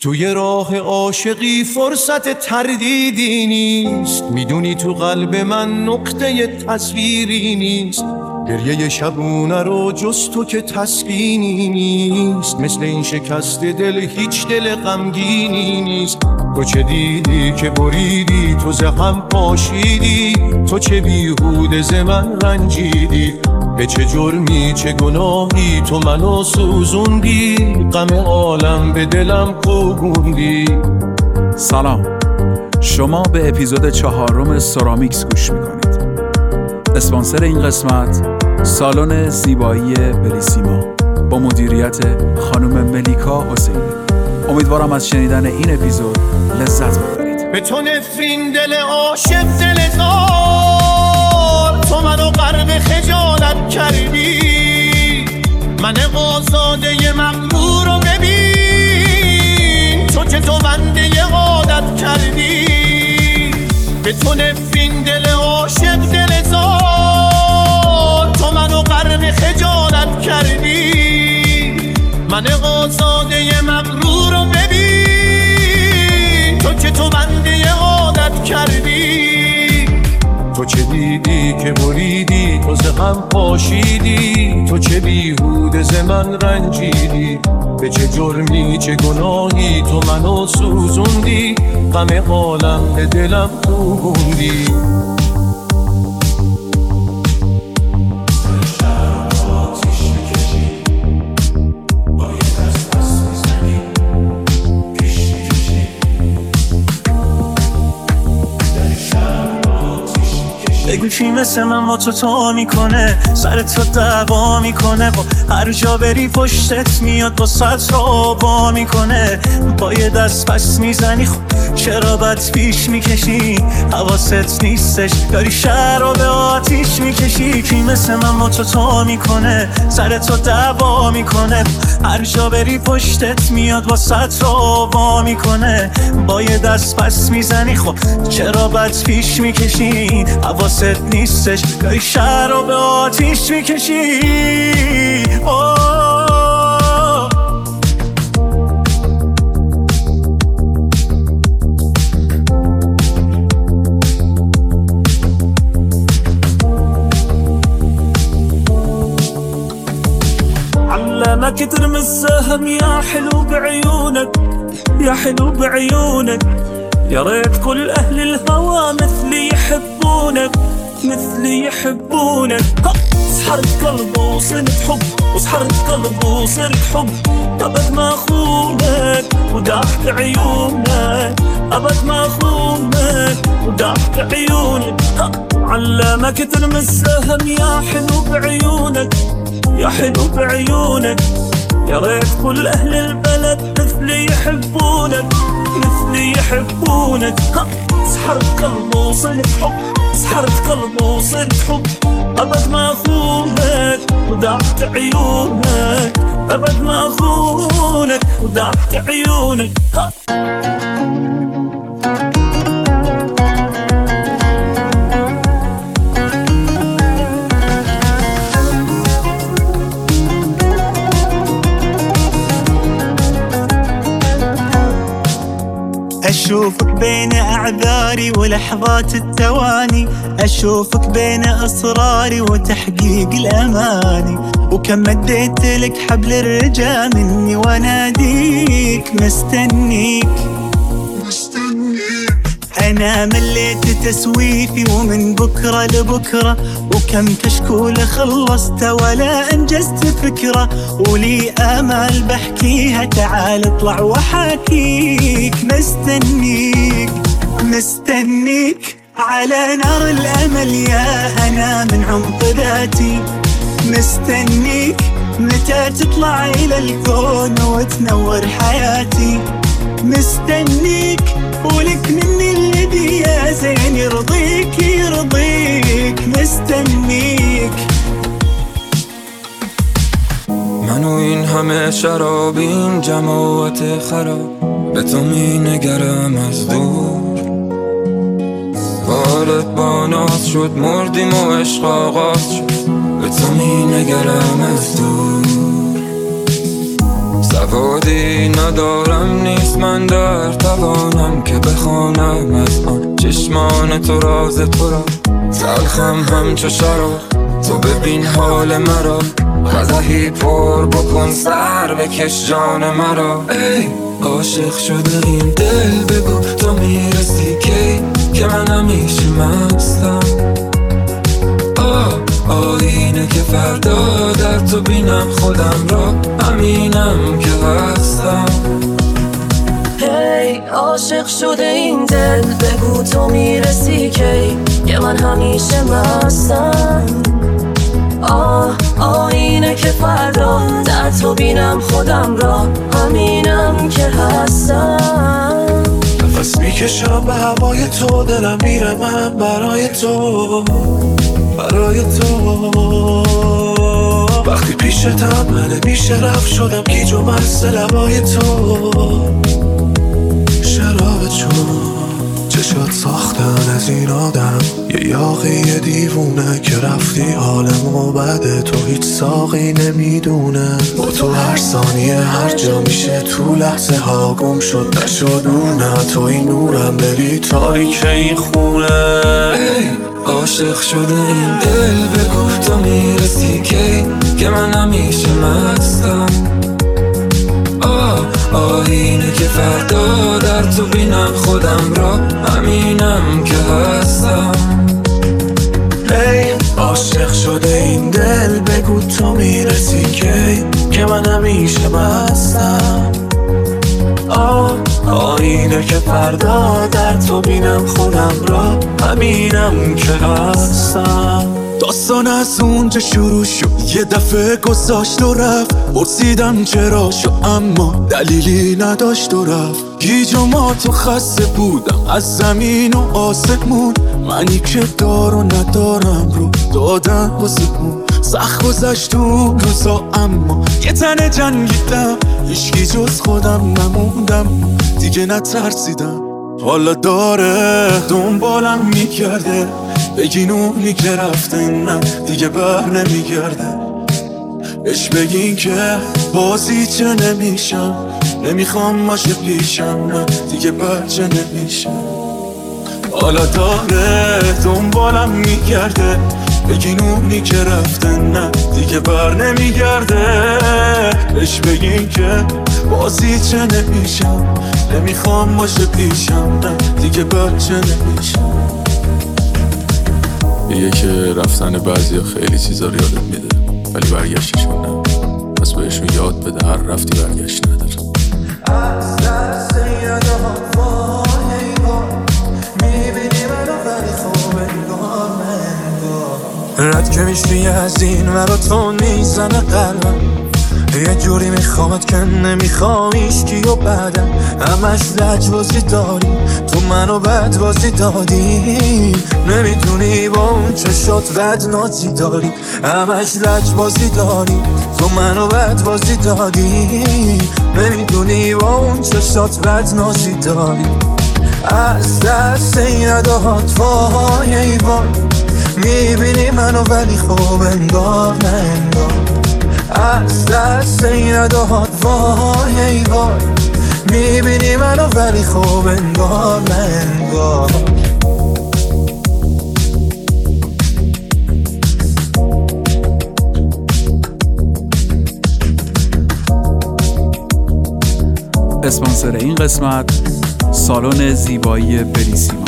توی راه عاشقی فرصت تردیدی نیست، میدونی تو قلب من نقطه تصویری نیست. گریه شبونه رو جز تو که تسکینی نیست، مثل این شکست دل هیچ دل غمگینی نیست. تو چه دیدی که بریدی، تو زهم پاشیدی، تو چه بیهوده ز من رنجیدی. به چه جرمی چه گناهی تو منو سوزوندی، غم عالم به دلم کوبوندی. سلام، شما به اپیزود 4 سرامیکس گوش میکنید. اسپانسر این قسمت سالن زیبایی بلیسیما با مدیریت خانم ملیکا حسینی. امیدوارم از شنیدن این اپیزود لذت ببرید. به تو نفرین دل عاشق دل زار، تو منو غرق خجالت کردی. من آزاده مغرور رو ببین، تو که تو بنده عادت کردی. به تو نفرین دل عاشق دل زار، تو منو غرق خجالت کردی. من آزاده مغرور رو ببین، تو که تو بنده عادت کردی. تو چه دیدی که بریدی، تو زهم پاشیدی، تو چه بیهوده ز من رنجیدی. به چه جرمی چه گناهی تو منو سوزوندی، غم عالم به دلم کوبوندی. بگو کی مثل من با تو میکنه، سر تو دعوا میکنه، با هر جا بری پشتت میاد با سطر رو میکنه. با یه دست پس میزنی، خب چرا بد پیش میکشی؟ حواست نیستش داری شهر رو به آتیش میکشی. کی مثل من با تو میکنه، سر تو دعوا میکنه، هر جا بری پشتت میاد با سطر رو میکنه. با یه دست پس میزنی، خب چرا بد پیش میکشی؟ حواست نیستش داری شهر رو به آتیش میکشی. علمك ترمي السهم يا حلو بعيونك، يا حلو بعيونك. يا ريت كل أهل الهوى مثلي يحبونك، مثلي يحبونك. سحرت قلبي وصرت حب، وسحرت قلبي وصرت حب. أبد ما أخونك وداحت عيونك، أبد ما أخونك وداحت عيونك. علمك ترمي السهم يا حلو بعيونك، يا حلو بعيونك. يا ريت كل أهل البلد مثلي يحبونك، مثلي يحبونك. سحرت قلبي وصرت حب، سحرت قلبي وصرت حب. أبد ما أخونك وداحت عيونك، أبد ما أخونك وداحت عيونك. أشوفك بين أعذاري ولحظات التواني، أشوفك بين أسراري وتحقيق الأماني. وكم مديت لك حبل الرجا مني واناديك مستنيك، أنا مليت تسويفي ومن بكرة لبكرة. وكم كشكول خلصت ولا أنجزت فكرة، ولي آمال بحكيها تعال اطلع وحاكيك. مستنيك مستنيك على نار الأمل يا أنا من عمق ذاتي. مستنيك متى تطلع إلى الكون وتنور حياتي. مستنيك ولك مني الذي يا زين يرضيك يرضيك. مستنيك. منو این همه شراب این جماعت خراب، به تو می نگرم از دور. حالت با ناز شد مردیم و عشق آغاز شد، به تو می نگرم از دور. سوادی ندارم نیست من در توانم که بخوانم از آن چشمان تو راز تو را. تلخم همچو شراب تو ببین حال مرا، قدحی پر بکن سر بکش جان مرا. ای عاشق شده این دل بگو تو میرسی که من همیشه مستم. آینه که فردا در تو بینم خودم را، همینم که هستم. هی عاشق شده این دل بگو تو میرسی که من همیشه مستم. آینه که فردا در تو بینم خودم را، همینم که هستم. نفس میکشم به هوای تو، دلم میره من برای تو، برای تو. وقتی پیشتم من نمیشه رفت، شدم گیج و مست لبای تو. شراب چون چشات ساختن از این آدم، یه یاقی دیوونه که رفتی حالمو بده. تو هیچ ساقی نمیدونه با تو هر ثانیه هر جا میشه تو لحظه ها گم شد نشد اونه. تو این نورم بری تاریک این خونه. ای عاشق شده این دل بگو تو میرسی که من همیشه مستم. آینه که فردا در تو بینم خودم را، همینم که هستم. ای عاشق شده این دل بگو تو میرسی که من همیشه مستم. آینه که فردا در تو بینم خودم را، همینم که هستم. داستان از اونجا شروع شد یه دفعه گذاشت و رفت، پرسیدم چرا شو اما دلیلی نداشت و رفت. گیج و مات و خسته بودم از زمین و آسمون، منی که دار و ندارم رو دادم واسه اون. سخت گذشت تو روزا اما یه تنه جنگیدم، هیچکی جز خودم نموندم دیگه نترسیدم. حالا داره دنبالم میگرده، بگین اونی که رفته نه دیگه بر نمیگرده. اش بگین که بازی چه نمیشم، نمیخوام باشه پیشم نه دیگه بچه نمیشم. حالا داره دنبالم میگرده، بگین اونی که رفته نه دیگه بر نمیگرده. اش بگین که بازی چه نمیشم، نمیخوام باشه پیشم نه دیگه بچه نمیشم. میگه که رفتن بعضی خیلی چیزا رو یادت میده ولی برگشتشون نه، پس بهشون یاد بده هر رفتی برگشت نداره. از دست یادم وای میبینی منو ولی خوب انگار رد که میشی از این مرا تو میزنه قلبم. یه جوری میخوامت که نمیخوام ایشکی و بعدم همش لجبازی داری، تو منو بدبازی دادی. نمیتونی با اون چشات بد نازی داری، همش لجبازی داری، تو منو بدبازی دادی. نمیتونی با اون چشات بد نازی داری. از دست این ادهات وای ای وای میبینی منو ولی خوب انگار نه انگار. از دست این ادهات وای ای وای میبینی منو ولی خوب انگار نه انگار. اسپانسر این قسمت سالن زیبایی بلیسیما.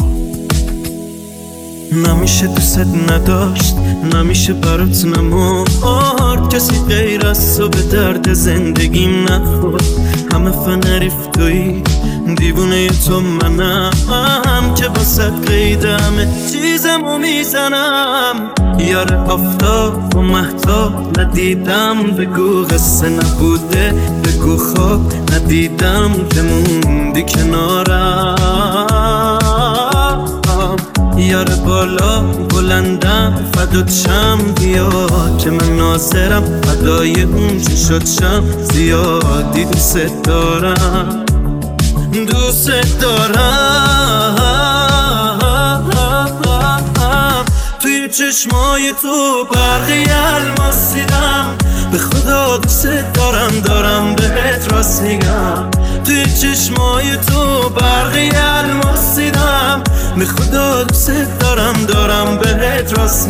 نمیشه دوست نداشت، نمیشه برات نمورد، کسی غیر از تو به درد زندگیم نخورد. همه فنریف توی دیوونه تو منم که واسه قیدمه چیزمو میزنم. یار آفتاب و مهتاب ندیدم، بگو قصه نبوده، بگو خواب ندیدم که موندی کنارم. یار بالا بلندم فدات شم بیا که من ناظرم، فدای اون چی شد شم زیادی دوست دارم، دوست دارم. توی چشمای تو برقی الماس دیدم، به خدا دوست دارم بهت راست میگم. توی چشمای تو برقی الماس دیدم، به خدا دوست دارم بهت راست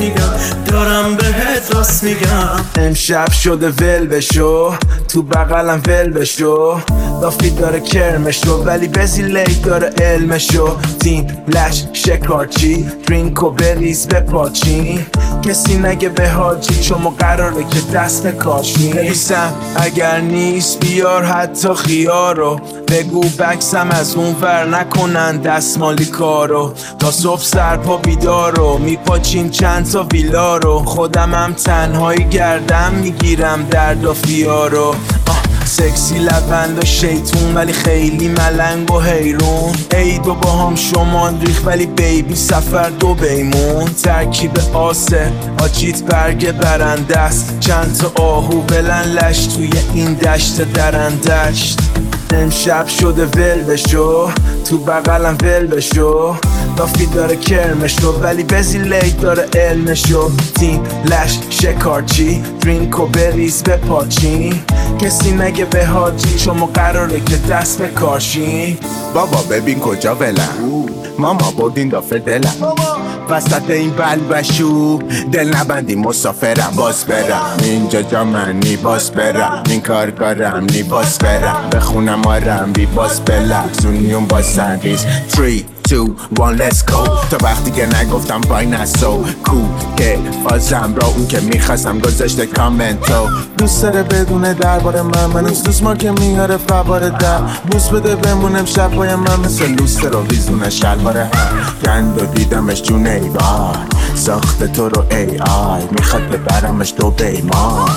میگم. امشب شده ول بشو، تو بغلم ول بشو، لافی داره کرمشو ولی بزیلی داره علمشو. تیم لش شکارچی درینکو بریز بپاچین، کسی نگه به حاجی چون ما قراره که دست کاشیم. نویسم اگر نیست بیار حتی خیارو، بگو بکسم از اون ور نکنن دستمالی کارو. تا صبح سرپا بیدارو میپاچیم چند تا ویلا رو، خودم هم تنهایی گردم میگیرم درد و فیارو. سکسی لبند و شیطون ولی خیلی ملنگ و حیرون. عید و با هم شمان ریخ ولی بیبی سفر دو بیمون. ترکیب آسه آجیت برگ برنده است، چند تا آهو بلن لش توی این دشت درندشت. امشب شده ول بشو، تو بغلم ول بشو، لافی داره کرمشو ولی بزیلی داره علمشو. تیم لش شکارچی درینکو بریز بپاچین، کسی نگه به حاجی چون ما قراره که دست بکاشیم. بابا ببین کجا ولم، ماما بردین دافه دلم، وسط این بلبشو دل نبندی مسافرم. باز برم اینجا جا منی، باز برم این کارم نی، باز برم بخونم آرم بی باز بلغزونیون باز سنریز. 3 2 1 let's go. تا وقتی که نگفتم وای نسو کو که فازم را اون که میخواستم گذاشته کامنتو. دوست داره بدونه درباره من دوست ما که میاره فباره در بوس بده بمونم شب پای من مثل لوست رو ویزونه شلواره هم گند و دیدمش جون ای وای، ساخت تو رو ای آی میخواد ببرمش تو بیمان.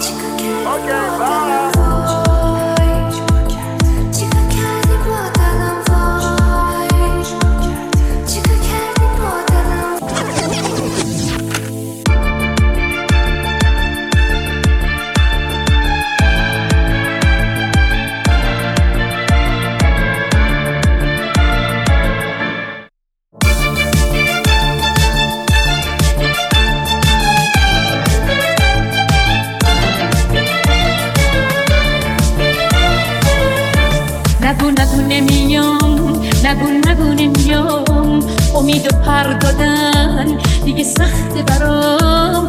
نمیام امید و پر دادن دیگه سخت برام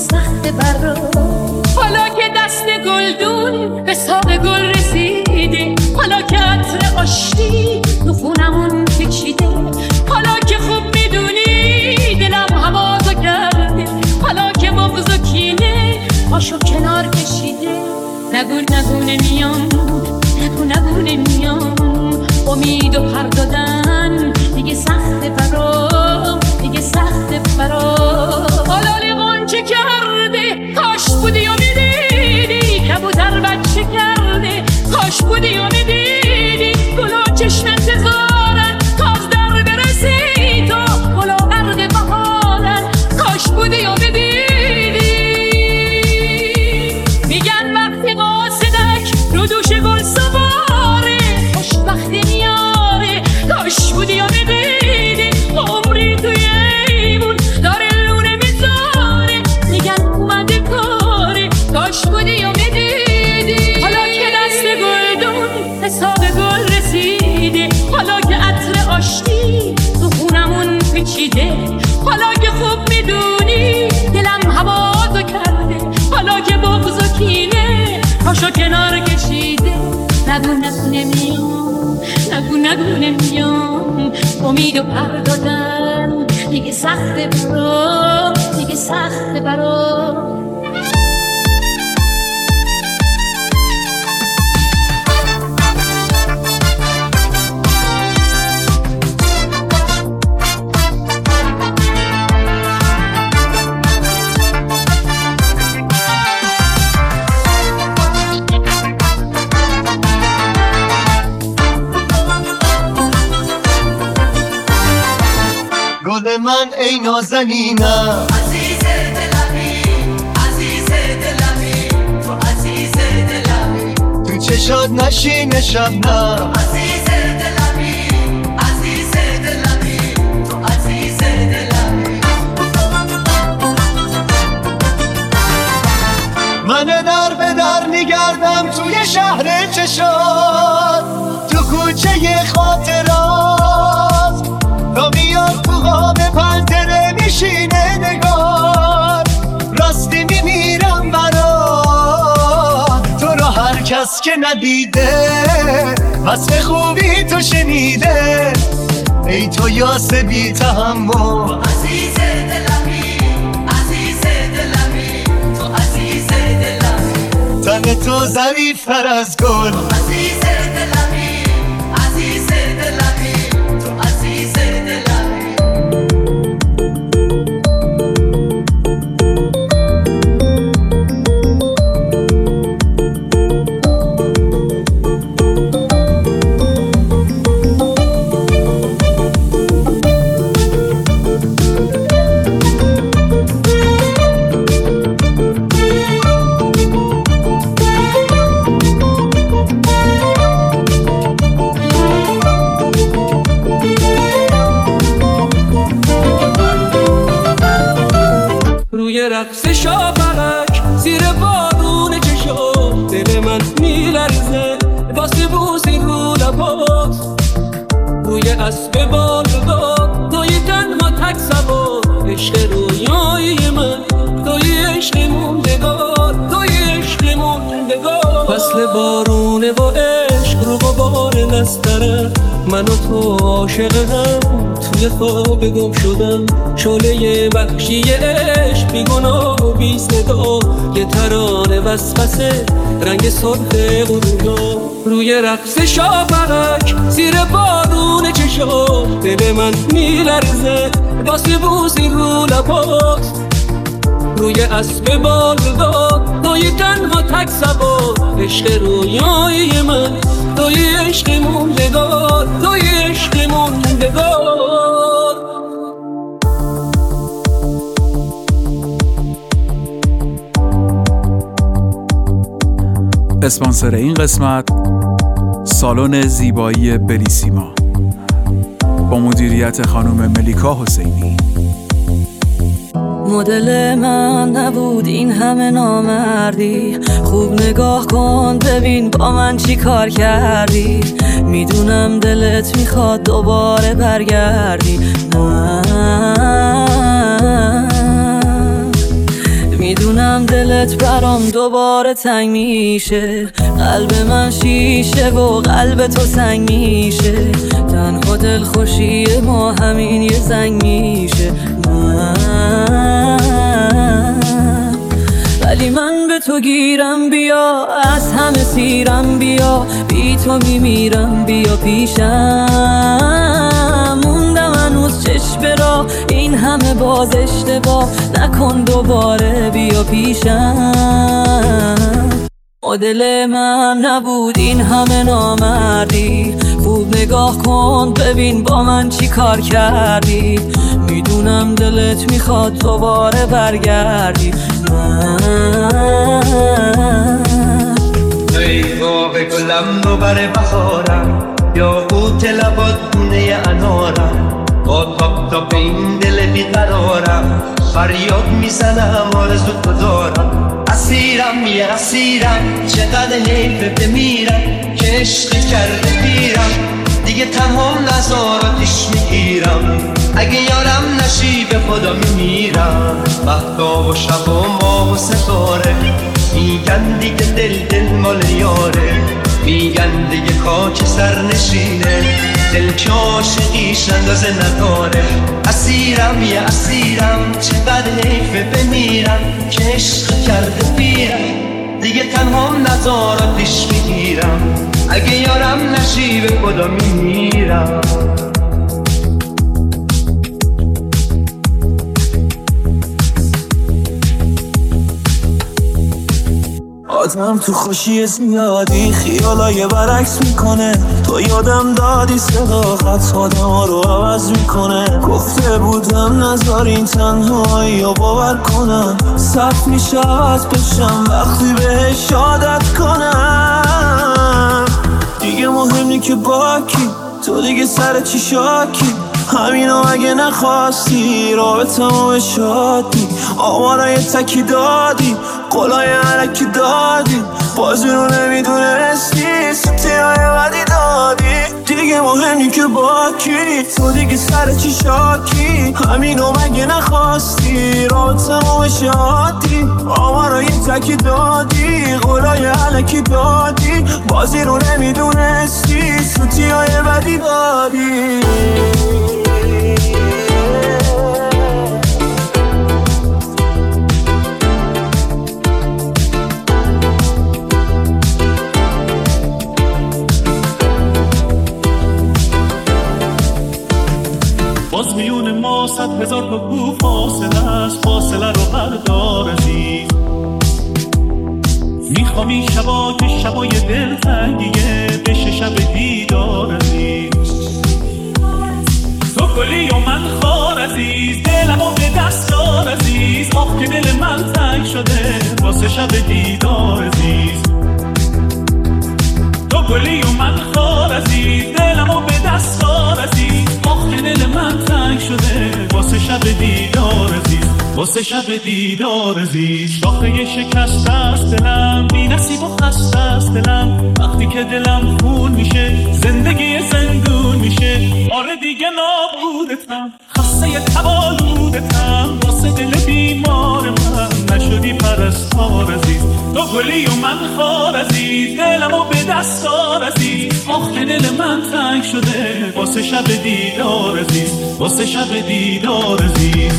حالا که دست گلدون به ساق گل رسیده، حالا که عطر آشتی تو خونمون پیچیده، حالا که خوب میدونی دلم هوازو کرده، حالا که بغض و کینه پاشو کنار کشیده. نگو نمیام امید و پر دادن دیگه سخت برام حالا لیغان چه کرده، کاش بودی و میدیدی کبوتر بچه کرده، کاش بودی و میدیدی گلا چشم انتظارن تاز در برسی تو گلا غرق بهارن، کاش بودی و میدیدی. میگن وقتی قاصدک رو دوش گل سواره خوشبختی میاره، کاش بودی و میدیدی عمری توی ایمون داره لونه میذاره. میگن اومده کاره، کاش بودی و میدیدی. حالا که دست گلدون حساب گل رسیده، حالا که عطر آشتی تو خونمون پیچیده، حالا که خوب میدونی دلم هوازو کرده، حالا که بغض و کینه پاشو کنار کشیده. نگو نمیام امید و پر دادن دیگه سخت برام. گل من ای نازنینم، عزیز دلمی تو عزیز دلمی، تو چشات نشین شبنم، عزیز دلمی تو عزیز دلمی. خاطرات تا میاد تو قاب پنجره میشینه نگار راستی میمیرم برات تو رو هر کس که ندیده وصف خوبی تو شنیده ای تو یاس بی تحمل عزیز دلمی عزیز دلمی تو عزیز دلمی تن تو ظریف‌تر از گل عزیز دلمی عزیز دلمی تو عزیز دلمی رقص شاپرک زیر بارون چشم دل من میلرزه واسه بوسی رو لبات روی اسب بالدار توی تنها تک سوار عشق رویای من توی عشق موندگار توی عشق موندگار فصل بارونه و عشق رو غبار نستره من و تو عاشق هم توی خواب گم شدم شعله وحشی عشق بیگناه و بی صدا یه ترانه وسوسه رنگ سرخ غروبا روی رقص شاپرک زیر بارون چشم دل من میلرزه واسه بوسی رو لبات روی اسب بالدار توی تنها تک سوار عشق رویای من توی عشق موندگار توی عشق موندگار اسپانسر این قسمت سالن زیبایی بلیسیما با مدیریت خانم ملیکا حسینی. مدل من نبود این همه نامردی خوب نگاه کن ببین با من چی کار کردی میدونم دلت میخواد دوباره برگردی میدونم دلت برام دوباره تنگ میشه قلب من شیشه و قلب تو سنگ میشه تنها دل خوشی ما همین یه زنگ میشه ولی من به تو گیرم بیا از همه سیرم بیا بی تو میمیرم بیا پیشم موندم هنوز چشم را این همه باز اشتباه نکن دوباره بیا پیشم مدل من نبود این همه نامردی خوب نگاه کن ببین با من چی کار کردی میدونم دلت میخواد دوباره برگردی ای باغ گلم دوباره بخارم یا قوت لبات گونه انارم با تاپ تاپ این دل بیقرارم فریاد میزنم آرزو تو دارم اسیرم یه اسیرم چقدر حیفه بمیرم که عشق کرده پیرم دیگه تنها نزاراتش میگیرم اگه یارم نشی به خدا میمیرم مهتاب و شب و ماه و ستاره میگن دیگه دل مال یاره میگن دیگه خاک سر نشینه دل که عاشقیش اندازه نداره اسیرم یه اسیرم چقدر حیفه بمیرم که عشق کرده پیرم دیگه تنها نزاراتش میگیرم اگه یارم نشی به خدا میمیرم آدم تو خوشی زیادی خیالای برعکس میکنه تو یادم دادی صداقت آدم ها رو عوض میکنه گفته بودم نذار این تنهایی رو باور کنم سخت میشه عوض بشم وقتی بهش عادت کنم دیگه مهم نی که با کی تو دیگه سر چی شاکی همینو اگه نخواستی رابطمو به شادی آمارای تکی دادی قولای علکی دادی بازی رو نمیدونستی سوتی های بدی دادی دیگه مهمی که با کی، تو دیگه سر چی شاکی، همینو مگه نخواستی، رابطمو بشه عادی، آمارا یه تکی دادی، قولای علکی دادی، بازی رو نمیدونستی، سوتی های بدی دادی. باز میون ما 100,000 تا کو فاصله است، فاصله رو بردار عزیز. میخوام این شبا که شبای دلتنگیه بشه شب دیدار عزیز. تو گلی و من خار عزیز، دلمو به دست دار عزیز. آخ که دل من تنگ شده واسه شب دیدار عزیز. تو گلی و من خار عزیز، دلمو به دست دار عزیز. آخ که دل من تنگ شده واسه شب دیدار عزیز، واسه شب دیدار عزیز. شاخه شکست است دلم، بی نصیب و خسته است دلم. وقتی که دلم خون میشه زندگی زندون میشه. آره دیگه نابودتم، خسته تبالودتم، واسه دل بیمار من نشدی پرستار عزیز. تو گلی و من خار عزیز، دلمو به دست دار عزیز. آخ که دل من تنگ شده واسه شب دیدار عزیز، واسه شب دیدار عزیز.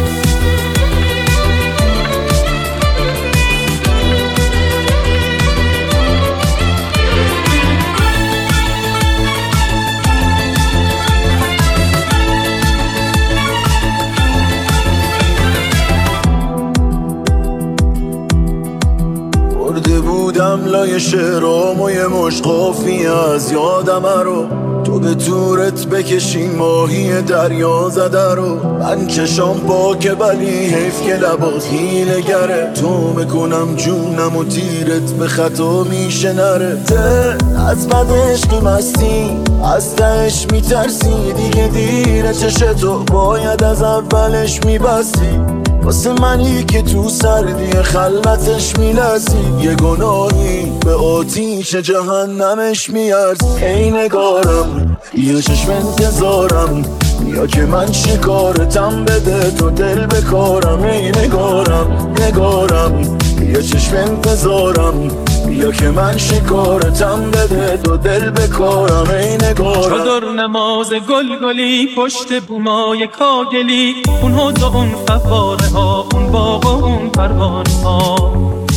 بودم لای شعرام و یه مشقافی از یادم رو، تو به تورت بکشین ماهی دریا زده رو. من چشام پاکه ولی حیف که لبات حیله گره، تو میکنم جونم و تیرت به خطا میشه نره. ته از بد عشقی مستی، از تهش میترسی، دیگه دیره چشتو باید از اولش میبستی. واسه منی که تو سردی خلوتش میلرزی، یه گناهی به آتیش جهنمش میارزی. ای نگارم یا چشم انتظارم، یا که من شکارتم بده تو دل بکارم. ای نگارم نگارم یا چشم انتظارم، یا که من شکارتم بده تو دل بکارم. ای نگارم چادر نماز گلگلی پشت بومای کاگلی، اون حوض و اون فواره ها، اون باغ و اون پروانه ها.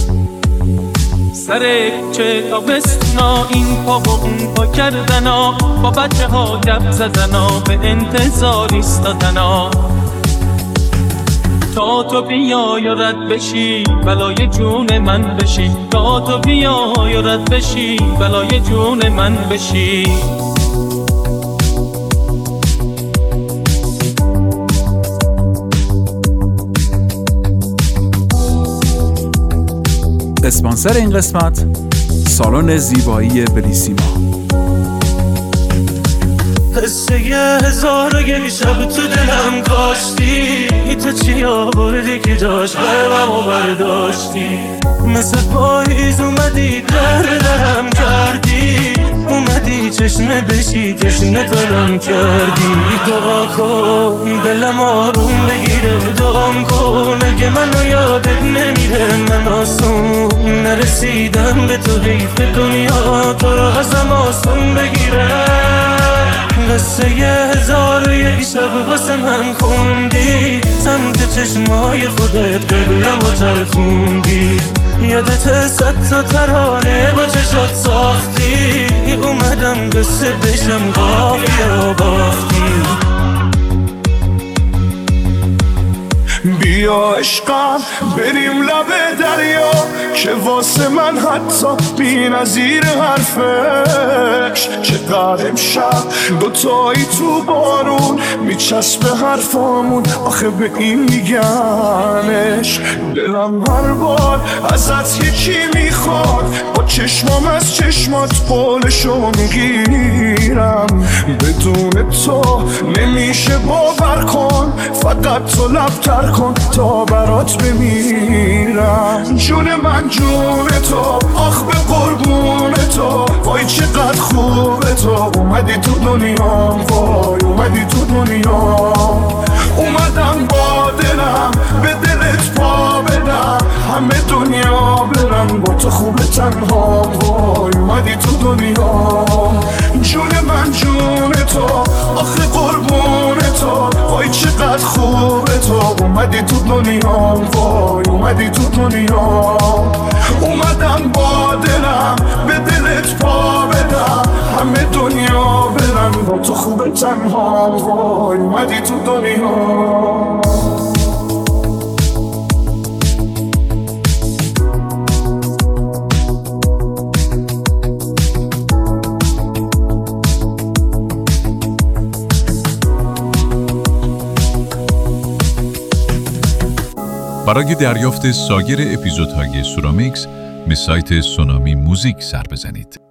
سر کوچه تابستونا، این پا و اون پا کردنا، با بچه ها گپ زدنا، به انتظار ایستادنا. تا تو بیای و رد بشی بلای جون من بشی، تا تو بیای و رد بشی بلای جون من بشی. اسپانسر این قسمت سالن زیبایی بلیسیما. قصه 1001 شب تو دلم کاشتی، تو چی آوردی که جاش قلبمو برداشتی. مثل پاییز اومدی درم کردی، اومدی چشمه بشی تشنه دلم کردی. دعا کن دلم آروم بگیره، دعام کن اگه منو یادت نمیره. من آسون نرسیدم به تو، حیف دنیا تو رو ازم آسون بگیره. قصه 1001 شب واسه من خوندی، سمت چشمای خودت قبلم و ترخوندی. یادت 100 تا ترانه با چشات ساختی، اومدم قصه بشم قافیه رو باختی. بیا عشقم بریم لب دریا، که واسه من حتی بی نظیر حرفش. چقدر امشب دوتایی تو بارون میچسبه حرفامون، آخه به این میگنش. دلم هر بار ازت یکی میخواد، با چشمام از چشمات قولشو میگیرم. بدون تو نمیشه باور کن، فقط تو لب‌تر کن تا برات بمیرم. جون من جون تو، آخ به قربون تو، وای چقدر خوبه تو. اومدی تو دنیا، وای اومدی تو دنیا. اومدم با دلم به دلت پا بدم، همه دنیا برن با تو خوبه تنها. وای اومدی تو دنیا. جون من جون تو، آخه قربون تو، وای چقدر خوبه تو. اومدی تو دنیا، وای اومدی تو دنیا. اومدم با دلم به دلت پا بدم، همه دنیا برن با تو خوبه تنها. وای اومدی تو دنیا. برای دریافت سایر اپیزودهای سورامیکس به سایت سونامی موزیک سر بزنید.